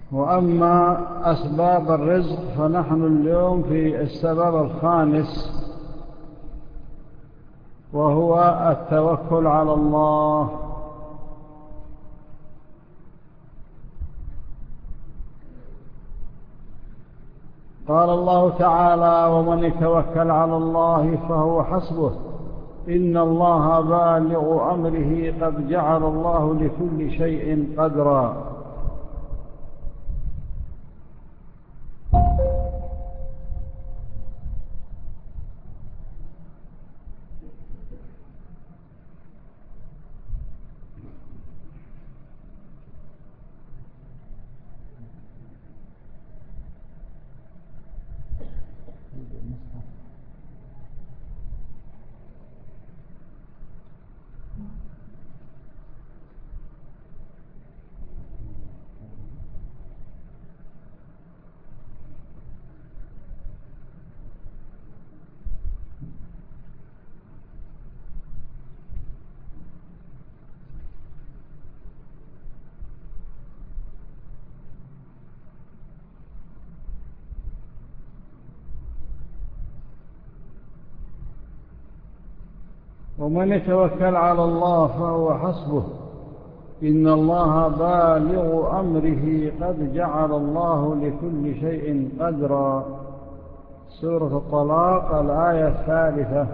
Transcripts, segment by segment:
وأما أسباب الرزق فنحن اليوم في السبب الخامس، وهو التوكل على الله. قال الله تعالى: ومن يتوكل على الله فهو حسبه إن الله بالغ أمره قد جعل الله لكل شيء قدرا. ومن يتوكل على الله فهو حسبه إن الله بالغ أمره قد جعل الله لكل شيء قدرا. سورة الطلاق الآية 3.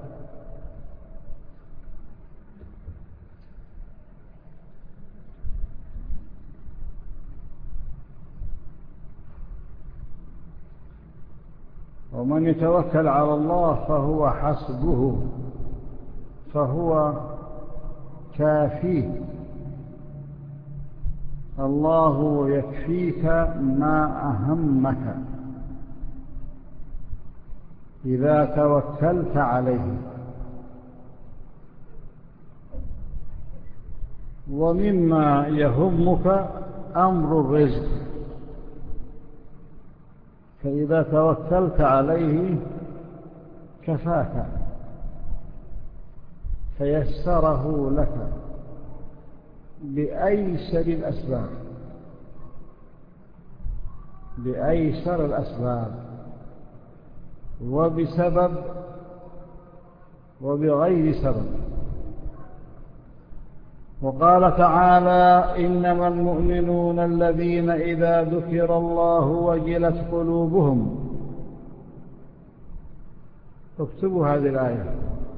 ومن يتوكل على الله فهو حسبه، فهو كافيه. الله يكفيك ما أهمك إذا توكلت عليه. ومما يهمك أمر الرزق، فإذا توكلت عليه كفاك، فيسره لك بأيسر الأسباب، بأيسر الأسباب، وبسبب وبغير سبب. وقال تعالى: إنما المؤمنون الذين إذا ذكر الله وجلت قلوبهم. اكتبوا هذه الآية: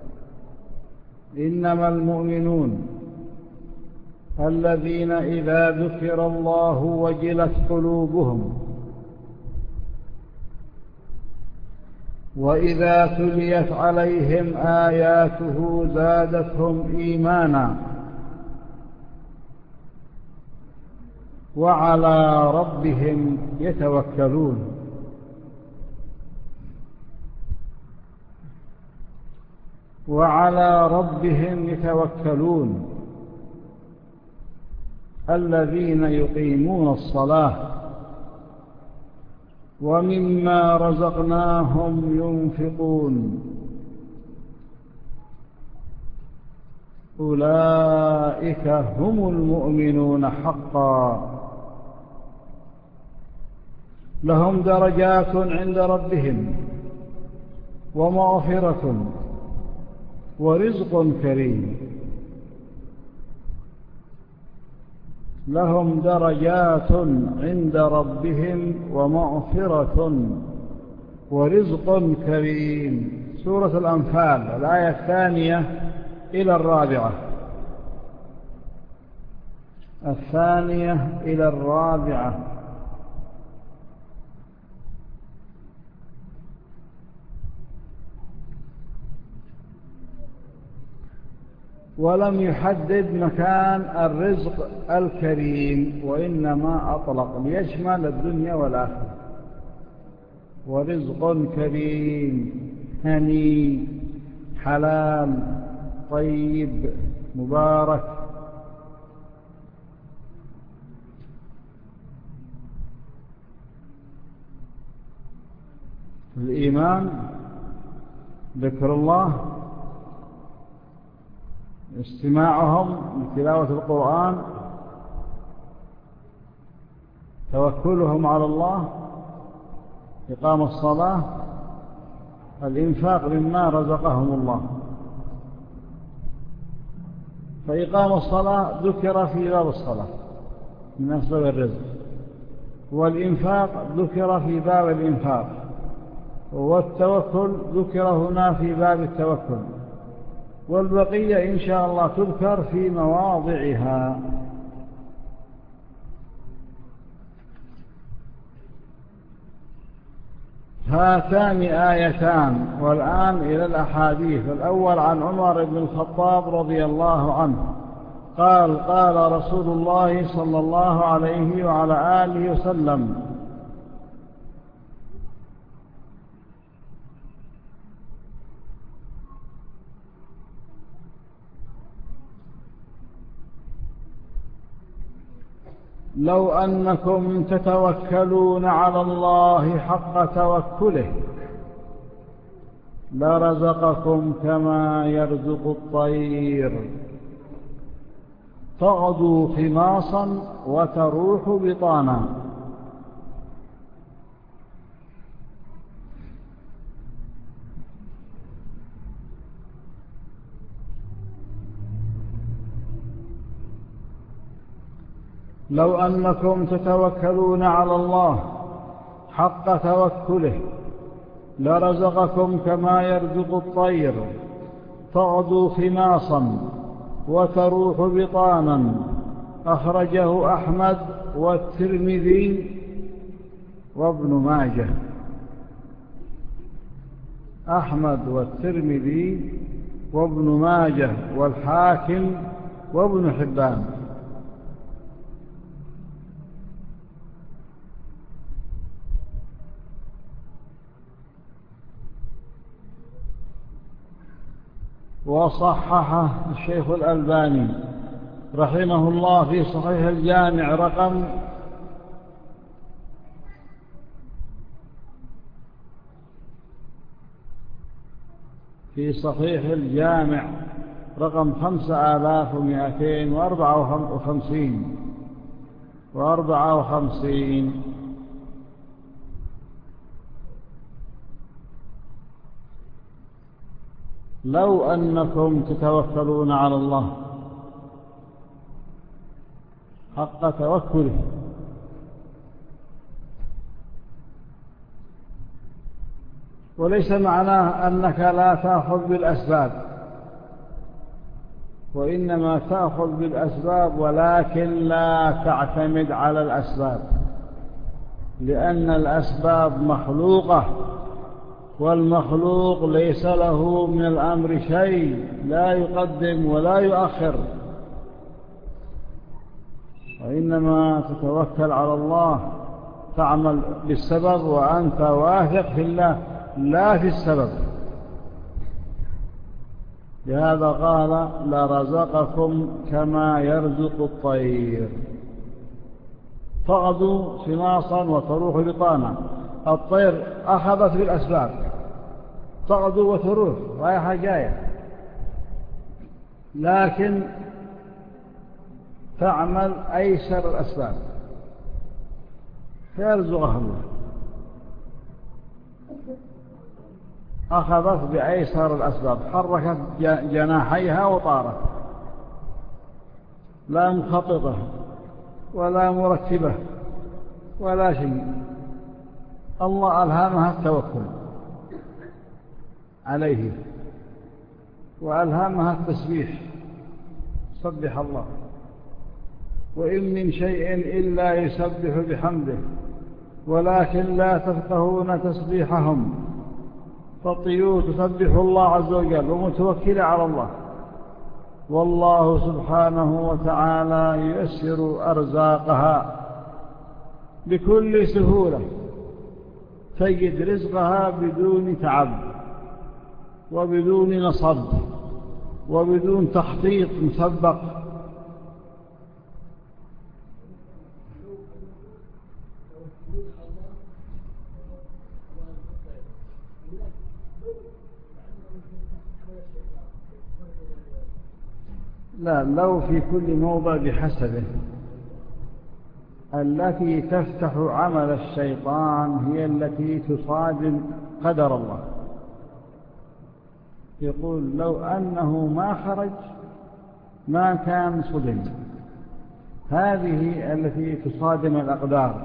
إنما المؤمنون الذين إذا ذكر الله وجلت قلوبهم وإذا تليت عليهم آياته زادتهم إيمانا وعلى ربهم يتوكلون. وعلى ربهم يتوكلون الذين يقيمون الصلاة ومما رزقناهم ينفقون أولئك هم المؤمنون حقا لهم درجات عند ربهم ومغفرة ورزق كريم. لهم درجات عند ربهم ومغفرة ورزق كريم. سورة الأنفال الآية 2 إلى 4. 2 إلى 4. ولم يحدد مكان الرزق الكريم، وإنما أطلق ليشمل الدنيا والآخرة. ورزق كريم هني حلال طيب مبارك. الإيمان ذكر الله، استماعهم لتلاوة القرآن، توكلهم على الله إقام الصلاة، الإنفاق مما رزقهم الله. فإقام الصلاة ذكر في باب الصلاة من أسباب الرزق، والإنفاق ذكر في باب الإنفاق، والتوكل ذكر هنا في باب التوكل، والبقية إن شاء الله تذكر في مواضعها. هاتان آيتان. والآن إلى الأحاديث. الأول عن عمر بن الخطاب رضي الله عنه قال: قال رسول الله صلى الله عليه وعلى آله وسلم: لو أنكم تتوكلون على الله حق توكله لرزقكم كما يرزق الطير تغدو خماصا وتروح بطانا. لو أنكم تتوكلون على الله حق توكله لرزقكم كما يرزق الطير تغدو خماصا وتروح بطانا. أخرجه أحمد والترمذي وابن ماجه. أحمد والترمذي وابن ماجه والحاكم وابن حبان. وصححه الشيخ الألباني رحمه الله في صحيح الجامع رقم 5254. لو أنكم تتوكلون على الله حق توكله وليس معناه أنك لا تأخذ بالأسباب، وإنما تأخذ بالأسباب ولكن لا تعتمد على الأسباب، لأن الأسباب مخلوقة، والمخلوق ليس له من الأمر شيء، لا يقدم ولا يؤخر. وإنما تتوكل على الله، تعمل بالسبب وأنت واثق في الله لا في السبب. لهذا قال: لرزقكم كما يرزق الطير تغدو خماصا وتروح بطانا. الطير أخذت بالأسباب، تغدو وتروح رايحة جاية، لكن تعمل أيسر الأسباب فيرزقها الله. أخذت بأيسر الأسباب، حركت جناحيها وطارت، لا مخططة ولا مرتبة ولا شيء. الله ألهمها التوكل عليه، وألهمها التسبيح، سبح الله، وإن من شيء إلا يسبح بحمده ولكن لا تفقهون تسبيحهم. فالطيور تسبح الله عز وجل ومتوكلة على الله، والله سبحانه وتعالى ييسر أرزاقها بكل سهولة، تجد رزقها بدون تعب وبدون نصب وبدون تخطيط مسبق. لا، لو في كل موضع بحسبه. التي تفتح عمل الشيطان هي التي تصادم قدر الله. يقول لو أنه ما خرج ما كان صدم. هذه التي تصادم الأقدار.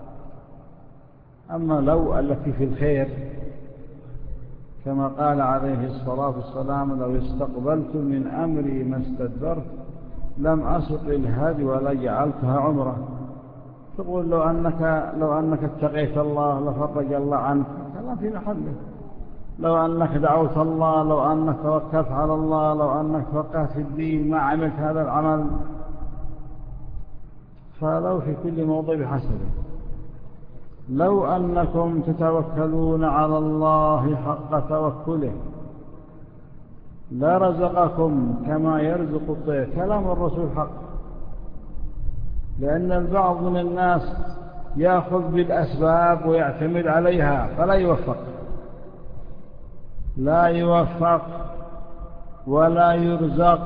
أما لو التي في الخير كما قال عليه الصلاة والسلام: لو استقبلت من أمري ما استدبرت لم أسق الهدي ولا جعلتها عمره. تقول لو أنك اتقيت الله لفرج الله عنك، كلام في محله. لو أنك دعوت الله، لو أنك توكلت على الله، لو أنك فقهت في الدين ما عملت هذا العمل. فلو في كل موضع بحسبه. لو أنكم تتوكلون على الله حق توكله لرزقكم كما يرزق الطير. كلام الرسول حق، لأن البعض من الناس يأخذ بالأسباب ويعتمد عليها فلا يوفق، لا يوفق ولا يرزق،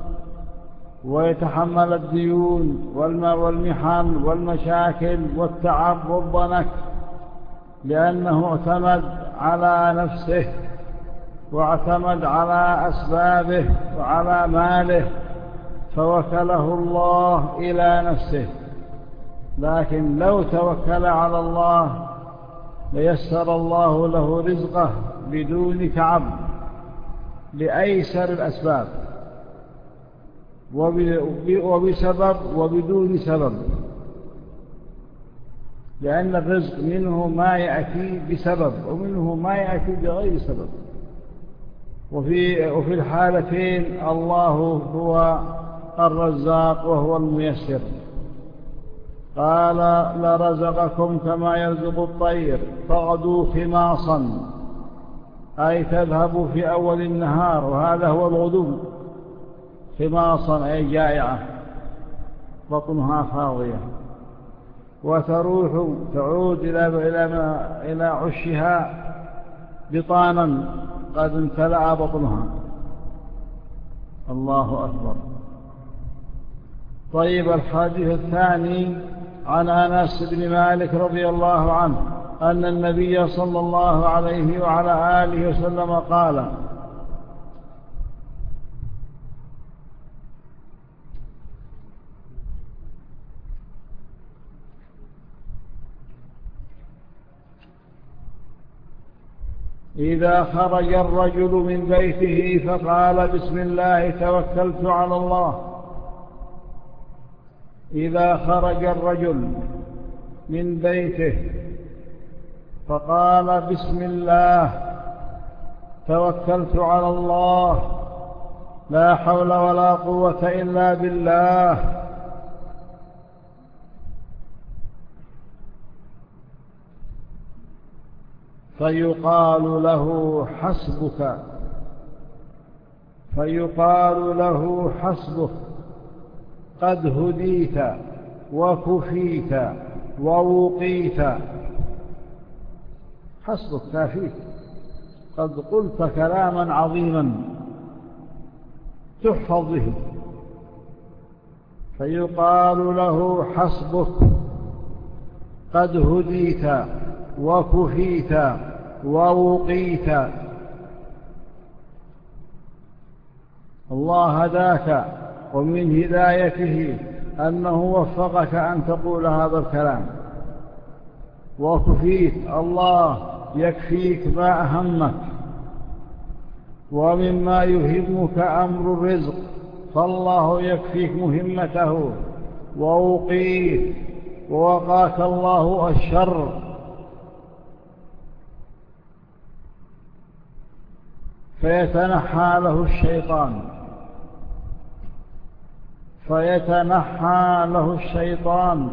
ويتحمل الديون والمحن والمشاكل والتعب والضنك، لأنه اعتمد على نفسه واعتمد على أسبابه وعلى ماله فوكله الله إلى نفسه. لكن لو توكل على الله ليسر الله له رزقه بدون تعب لأيسر الأسباب وبسبب وبدون سبب، لأن الرزق منه ما يأتي بسبب ومنه ما يأتي بغير سبب. وفي الحالتين الله هو الرزاق وهو الميسر. قال لرزقكم كما يرزق الطير تغدو خماصا، أي تذهب في أول النهار، وهذا هو الغدو. خماصا أي جائعة بطنها فاضية، وتروح تعود إلى عشها بطانا قد امتلأ بطنها. الله أكبر. طيب، الحديث الثاني عن أنس بن مالك رضي الله عنه أن النبي صلى الله عليه وعلى آله وسلم قال: إذا خرج الرجل من بيته فقال: بسم الله توكلت على الله. إذا خرج الرجل من بيته فقال: بسم الله توكلت على الله، لا حول ولا قوة إلا بالله، فيقال له حسبك، فيقال له حسبك، قد هديت وكفيت ووقيت. حسبك كافيك، قد قلت كلاما عظيما تحفظ به. فيقال له حسبك، قد هديت وكفيت ووقيت. الله هداك، ومن هدايته أنه وفقك أن تقول هذا الكلام. وكفيت، الله يكفيك ما أهمك. ومما يهمك أمر الرزق فالله يكفيك مهمته. ووقيت، ووقاك الله الشر. فيتنحى له الشيطان، فيتنحى له الشيطان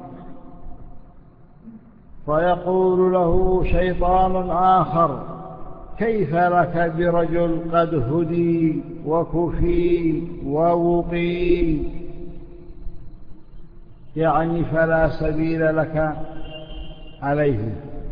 فيقول له شيطان آخر: كيف لك برجل قد هدي وكفي ووقي؟ يعني فلا سبيل لك عليه.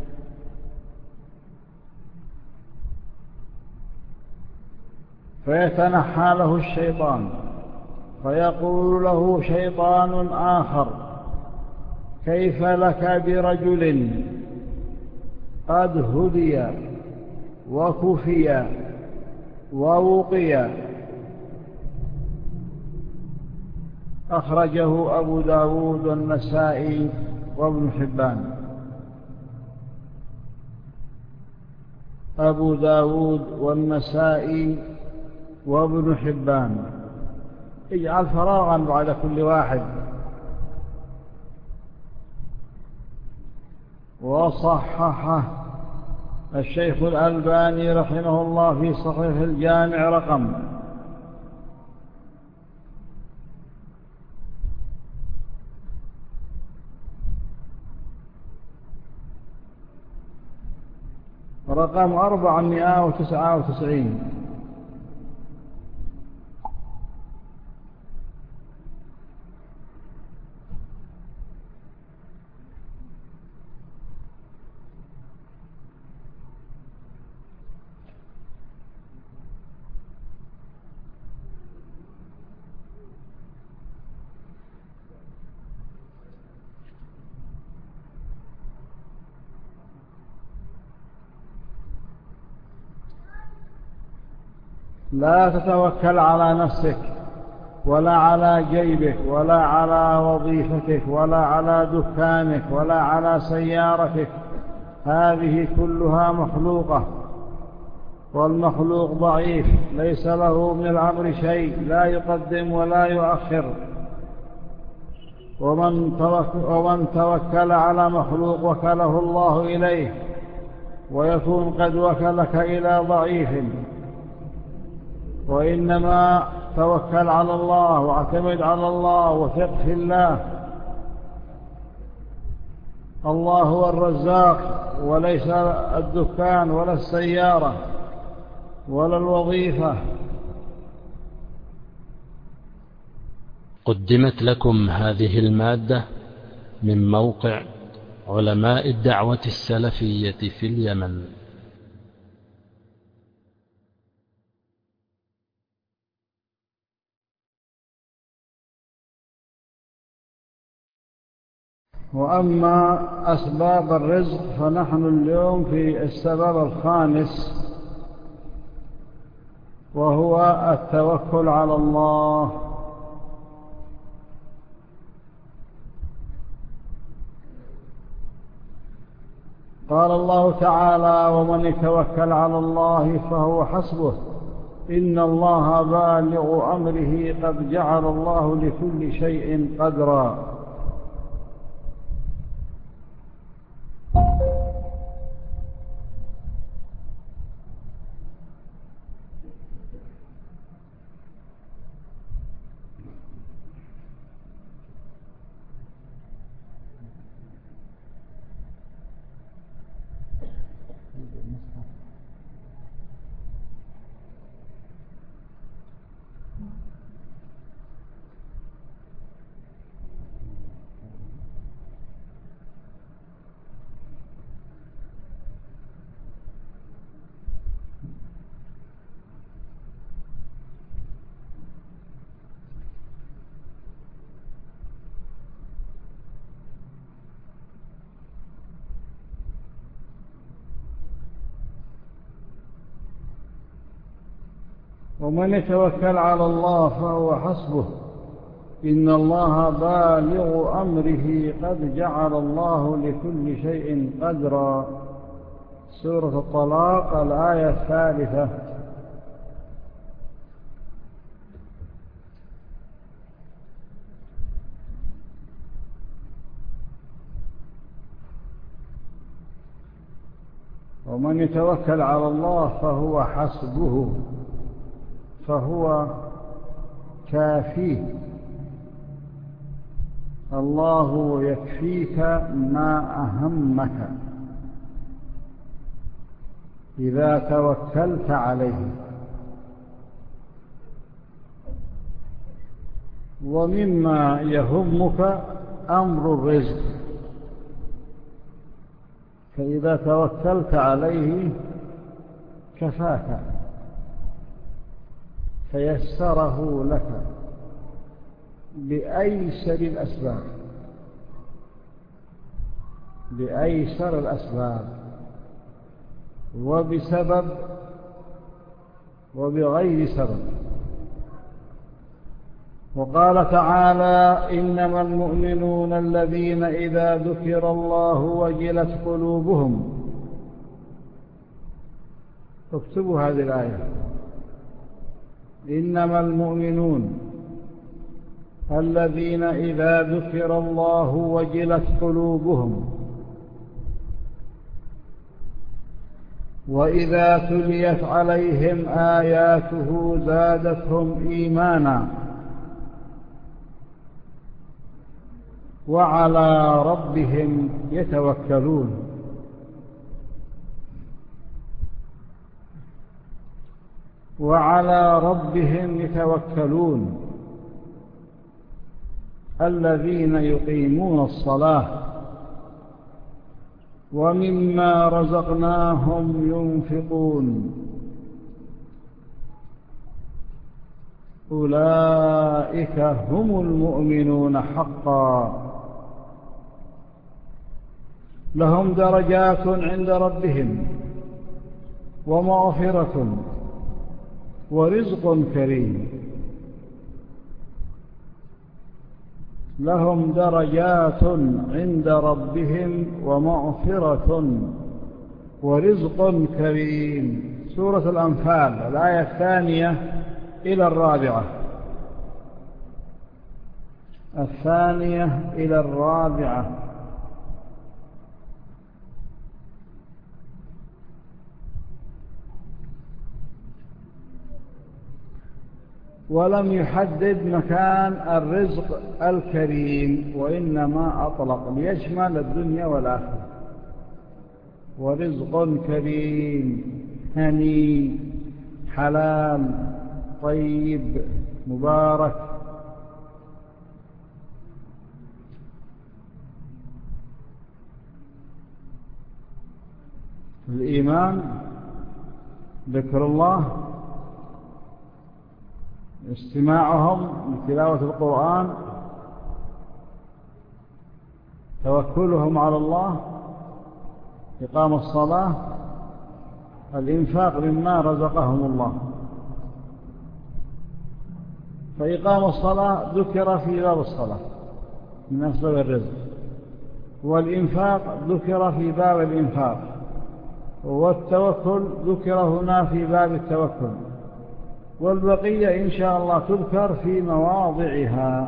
فيتنحى له الشيطان فيقول له شيطان آخر: كيف لك برجل قد هدي وكفي ووقي؟ أخرجه أبو داود والنسائي وابن حبان. أبو داود والنسائي وابن حبان. اجعل فراغا بعد كل واحد. وصححه الشيخ الألباني رحمه الله في صحيح الجامع رقم 499. لا تتوكل على نفسك ولا على جيبك ولا على وظيفتك ولا على دكانك ولا على سيارتك، هذه كلها مخلوقة، والمخلوق ضعيف ليس له من الأمر شيء، لا يقدم ولا يؤخر. ومن توكل على مخلوق وكله الله إليه، ويكون قد وكلك إلى ضعيف. وإنما توكل على الله واعتمد على الله وثق في الله. الله هو الرزاق، وليس الدكان ولا السيارة ولا الوظيفة. قدمت لكم هذه المادة من موقع علماء الدعوة السلفية في اليمن. وأما أسباب الرزق فنحن اليوم في السبب الخامس، وهو التوكل على الله. قال الله تعالى: ومن يتوكل على الله فهو حسبه إن الله بالغ أمره قد جعل الله لكل شيء قدرا. ومن يتوكل على الله فهو حسبه إن الله بالغ أمره قد جعل الله لكل شيء قدرا. سورة الطلاق الآية 3. ومن يتوكل على الله فهو حسبه، فهو كافيه. الله يكفيك ما أهمك إذا توكلت عليه. ومما يهمك أمر الرزق، فإذا توكلت عليه كفاك، فيسره لك بأيسر الأسباب. بأيسر الأسباب وبسبب وبغير سبب. وقال تعالى: إنما المؤمنون الذين إذا ذكر الله وجلت قلوبهم. اكتبوا هذه الآية: إنما المؤمنون الذين إذا ذكر الله وجلت قلوبهم وإذا تليت عليهم آياته زادتهم إيمانا وعلى ربهم يتوكلون. وعلى ربهم يتوكلون الذين يقيمون الصلاة ومما رزقناهم ينفقون أولئك هم المؤمنون حقا لهم درجات عند ربهم ومغفرة ورزق كريم. لهم درجات عند ربهم ومغفرة ورزق كريم. سورة الأنفال الآية 2 إلى 4. 2 إلى 4. ولم يحدد مكان الرزق الكريم وإنما أطلق ليشمل الدنيا والآخرة. ورزق كريم هني حلال طيب مبارك. الإيمان ذكر الله، استماعهم لتلاوة القرآن، توكلهم على الله، إقام الصلاة، الإنفاق مما رزقهم الله. فإقام الصلاة ذكر في باب الصلاة من أسباب الرزق، والإنفاق ذكر في باب الإنفاق، والتوكل ذكر هنا في باب التوكل، والبقية إن شاء الله تذكر في مواضعها.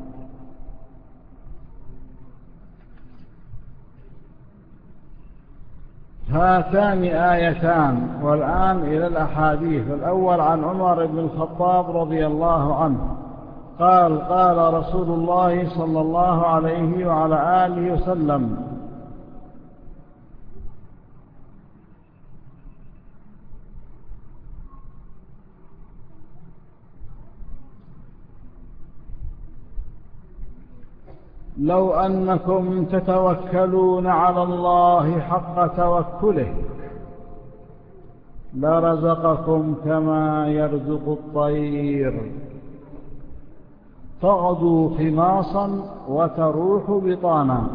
هاتان آيتان. والآن إلى الأحاديث. الأول عن عمر بن الخطاب رضي الله عنه قال: قال رسول الله صلى الله عليه وعلى آله وسلم: لو أنكم تتوكلون على الله حق توكله لرزقكم كما يرزق الطير تغدو خماصا وتروح بطانا.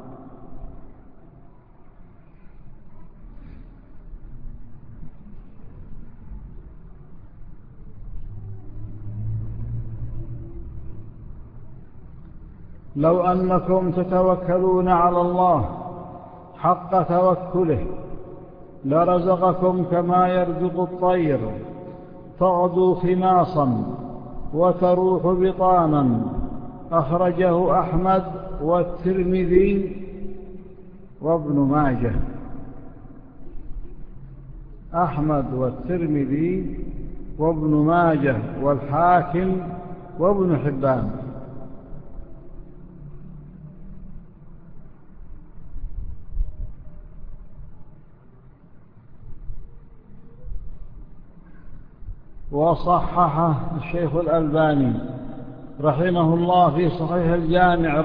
لو أنكم تتوكلون على الله حق توكله لرزقكم كما يرزق الطير تغدو خماصا وتروح بطانا. أخرجه أحمد والترمذي وابن ماجه. أحمد والترمذي وابن ماجه والحاكم وابن حبان. وصححه الشيخ الألباني رحمه الله في صحيح الجامع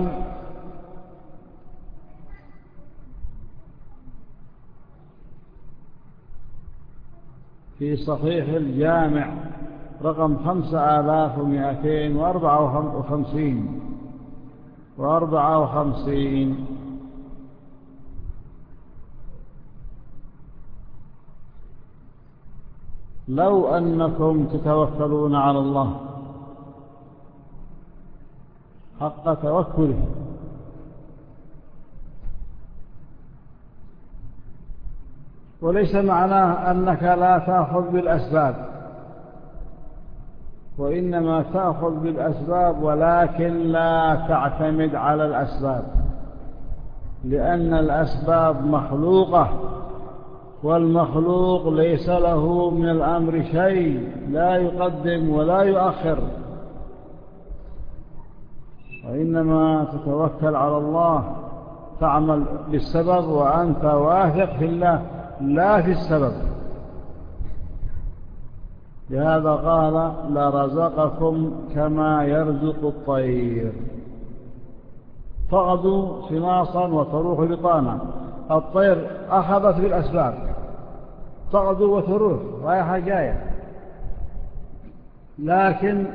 رقم 5254. لو أنكم تتوكلون على الله حق توكله، وليس معناه أنك لا تأخذ بالأسباب، وإنما تأخذ بالأسباب ولكن لا تعتمد على الأسباب، لأن الأسباب مخلوقة، والمخلوق ليس له من الأمر شيء، لا يقدم ولا يؤخر، وإنما تتوكل على الله، تعمل بالسبب وأنت واثق في الله لا في السبب. لهذا قال لرزقكم كما يرزق الطير تغدو خماصا وتروح بطانا. الطير أخذت بالأسباب، تغدو وتروح رايحة جاية، لكن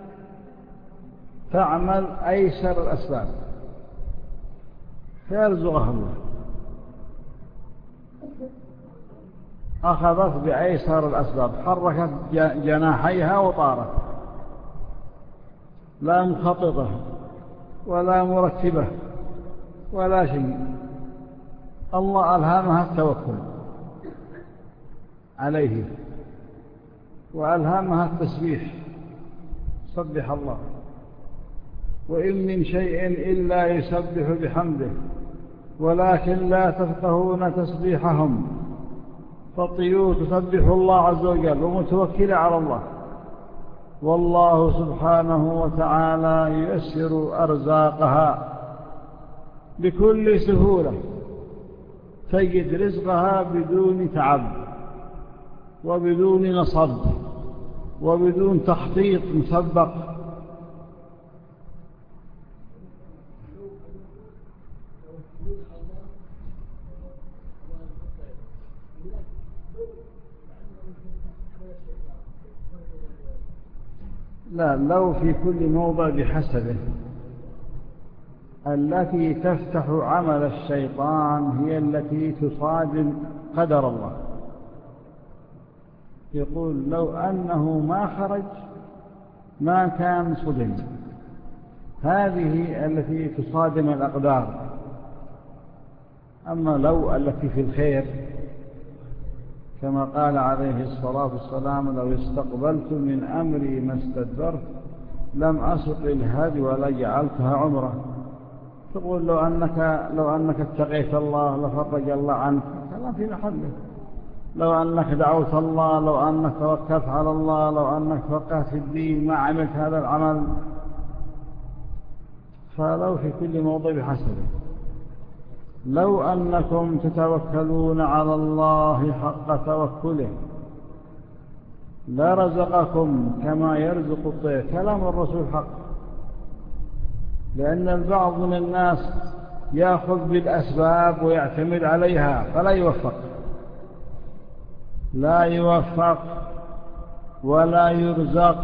تعمل أيسر الأسباب فيرزقها الله. أخذت بأيسر الأسباب، حركت جناحيها وطارت، لا مخططة ولا مرتبة ولا شيء. الله ألهمها التوكل عليه، وألهمها التسبيح، سبح الله، وإن من شيء إلا يسبح بحمده ولكن لا تفقهون تسبيحهم. فالطيور تسبح الله عز وجل ومتوكلة على الله، والله سبحانه وتعالى ييسر أرزاقها بكل سهولة، تجد رزقها بدون تعب وبدون نصب وبدون تخطيط مسبق. لا، لو في كل موضع بحسبه. التي تفتح عمل الشيطان هي التي تصادم قدر الله. يقول لو أنه ما خرج ما كان صدم. هذه التي تصادم الأقدار. أما لو التي في الخير كما قال عليه الصلاة والسلام لو استقبلت من أمري ما استدبرت لم أسق الهدي ولا جعلتها عمره. تقول لو أنك اتقيت الله لفرج الله عنك، كلام في محله. لو أنك دعوت الله، لو أنك توكلت على الله، لو أنك فقهت في الدين ما عملت هذا العمل. فلو في كل موضع بحسبه. لو أنكم تتوكلون على الله حق توكله لرزقكم كما يرزق الطير. كلام الرسول حق، لأن البعض من الناس يأخذ بالأسباب ويعتمد عليها فلا يوفق، لا يوفق ولا يرزق،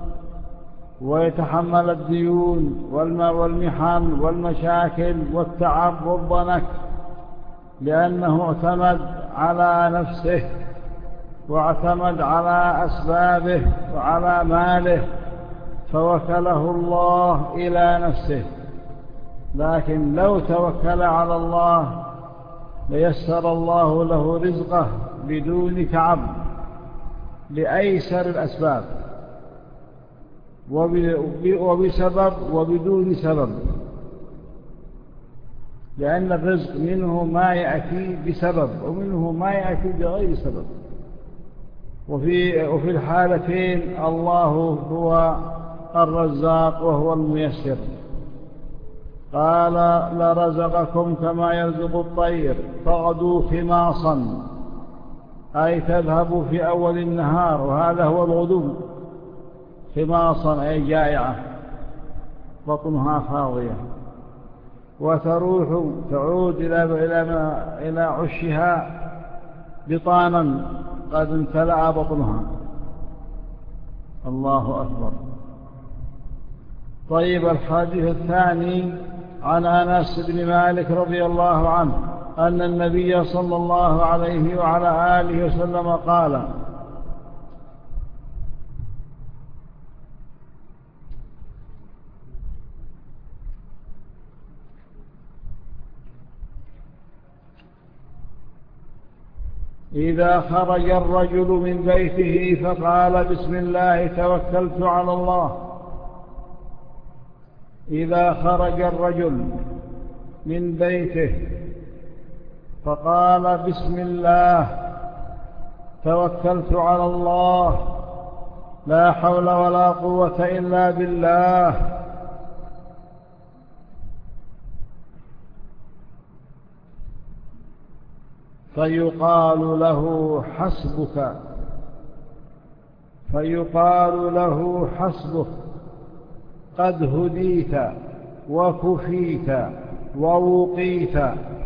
ويتحمل الديون والمحن والمشاكل والتعب والضنك، لأنه اعتمد على نفسه واعتمد على أسبابه وعلى ماله، فوكله الله إلى نفسه. لكن لو توكل على الله ليسر الله له رزقه بدون تعب لأيسر الأسباب، وبسبب وبدون سبب، لأن الرزق منه ما يأتي بسبب ومنه ما يأتي بغير سبب. وفي الحالتين الله هو الرزاق وهو الميسر. قال لرزقكم كما يرزق الطير تغدو خماصا، أي تذهب في أول النهار، وهذا هو الغدو. خماصا أي جائعة بطنها فاضية، وتروح تعود إلى عشها بطانا قد امتلأ بطنها. الله أكبر. طيب، الحديث الثاني عن أنس بن مالك رضي الله عنه أن النبي صلى الله عليه وعلى آله وسلم قال إذا خرج الرجل من بيته فقال بسم الله توكلت على الله. إذا خرج الرجل من بيته فقال بسم الله توكلت على الله لا حول ولا قوة إلا بالله، فيقال له حسبك قد هديت وكفيت ووقيت.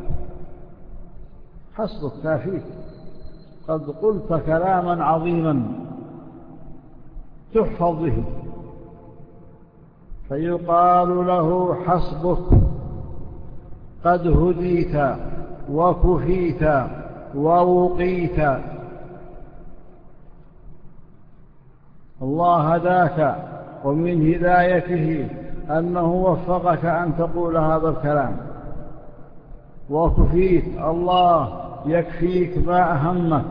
حسبك كافيك، قد قلت كلاما عظيما تحفظ به. فيقال له حسبك قد هديت وكفيت ووقيت. الله هداك، ومن هدايته أنه وفقك أن تقول هذا الكلام. وكفيت، الله يكفيك ما أهمك،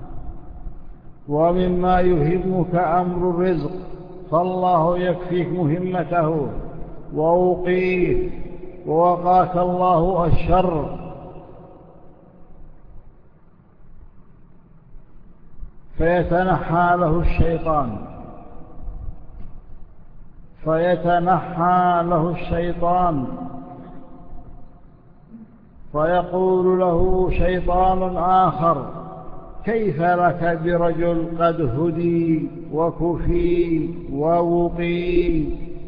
ومما يهمك أمر الرزق فالله يكفيك مهمته. ووقيت، ووقاك الله الشر. فيتنحى له الشيطان فيقول له شيطان آخر كيف لك برجل قد هدي وكفي ووقي،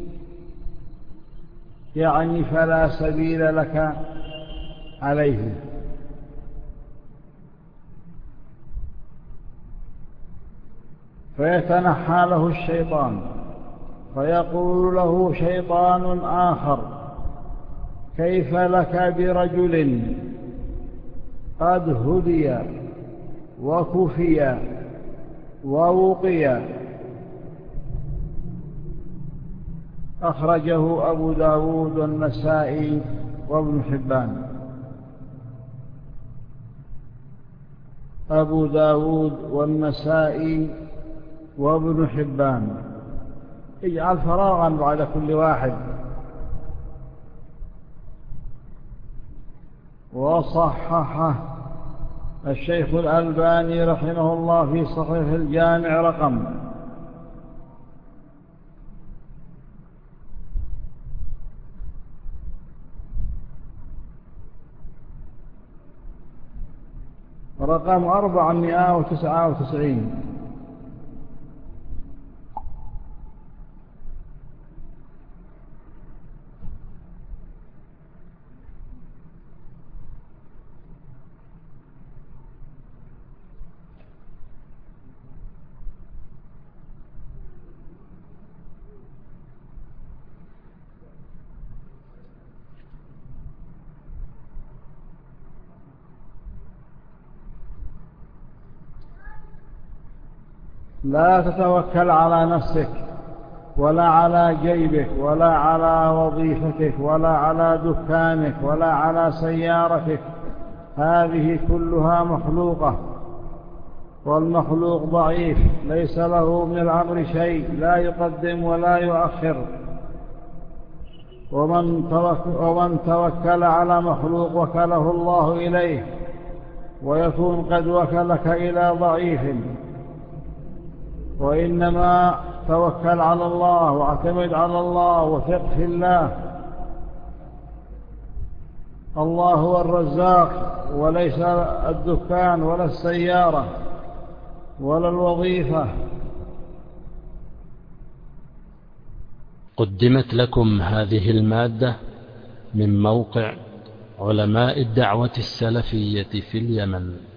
يعني فلا سبيل لك عليه. فيتنحى له الشيطان فيقول له شيطان آخر كيف لك برجل قد هدي وكفي ووقي. أخرجه أبو داود والنسائي وابن حبان. أبو داود والنسائي وابن حبان. اجعل فراغا بعد كل واحد. وصححه الشيخ الألباني رحمه الله في صحيح الجامع رقم 499. لا تتوكل على نفسك ولا على جيبك ولا على وظيفتك ولا على دكانك ولا على سيارتك، هذه كلها مخلوقة، والمخلوق ضعيف ليس له من الأمر شيء، لا يقدم ولا يؤخر. ومن توكل على مخلوق وكله الله إليه، ويكون قد وكلك إلى ضعيف. وإنما توكل على الله واعتمد على الله وثق في الله. الله هو الرزاق، وليس الدكان ولا السيارة ولا الوظيفة. قدمت لكم هذه المادة من موقع علماء الدعوة السلفية في اليمن.